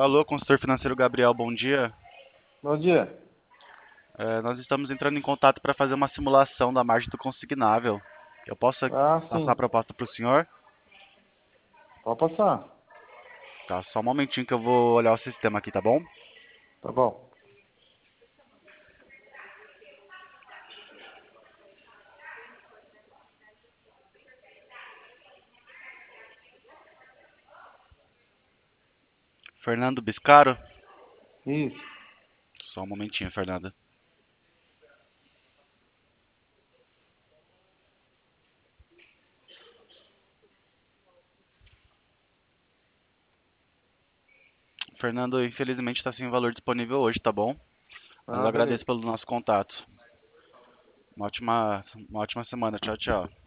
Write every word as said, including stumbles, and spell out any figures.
Alô, consultor financeiro Gabriel, bom dia. Bom dia. É, nós estamos entrando em contato para fazer uma simulação da margem do consignável. Eu posso Ah, passar a sim. proposta para o senhor? Pode passar. Tá, só um momentinho que eu vou olhar o sistema aqui, tá bom? Tá bom. Fernando Biscaro? Isso. Só um momentinho, Fernando. Fernando, infelizmente está sem valor disponível hoje, tá bom? Mas eu Ah, agradeço beleza. pelo nosso contato. Uma ótima, uma ótima semana. Tchau, tchau.